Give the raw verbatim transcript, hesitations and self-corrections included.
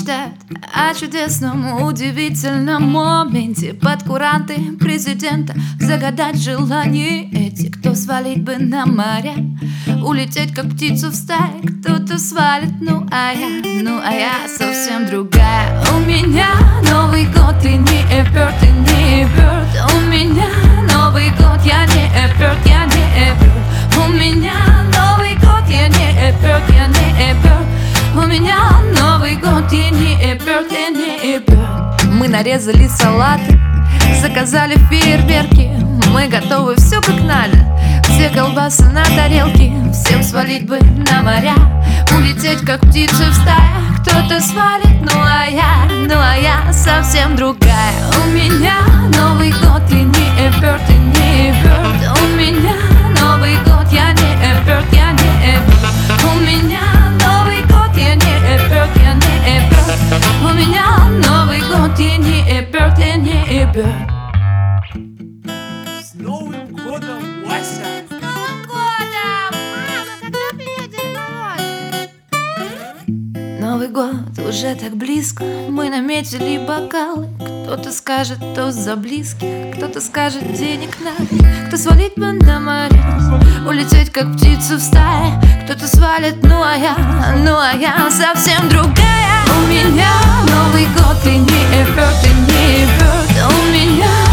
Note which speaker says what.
Speaker 1: мечтают о чудесном, удивительном моменте. Под куранты президента загадать желание эти. Кто свалить бы на море, улететь как птицу в стае. Кто-то свалит, ну а я, ну а я совсем другая. У меня Новый год, и не эпер, ты не эпер. У меня Новый год, я не эпер, я не эпер. У меня Новый год, я не эпер, я не эпер. У меня Новый год, я не эпер, я не эпер. Мы нарезали салаты, заказали фейерверки. Мы готовы, все как надо. Все колбасы на тарелке. Всем свалить бы на моря, улететь как птицы в стае. Кто-то свалит, ну а я, ну а я совсем другая. У меня Новый год, и не эпер, ты не эпер. У меня Новый год, я не эпер, я не эпер. У меня Новый год, я не эпер, я не эпер. У меня Новый год, я не эпер, я не эпер.
Speaker 2: С Новым годом, Вася!
Speaker 1: С Новым годом! Мама, когда приедет народ? Новый год уже так близко. Мы наметили бокалы. Кто-то скажет тост за близких, кто-то скажет денег надо. Кто свалить бы на море, улететь как птицу в стае. Кто-то свалит, ну а я, ну а я совсем другая. У меня Новый год, и не эпер, ты не эпер. У меня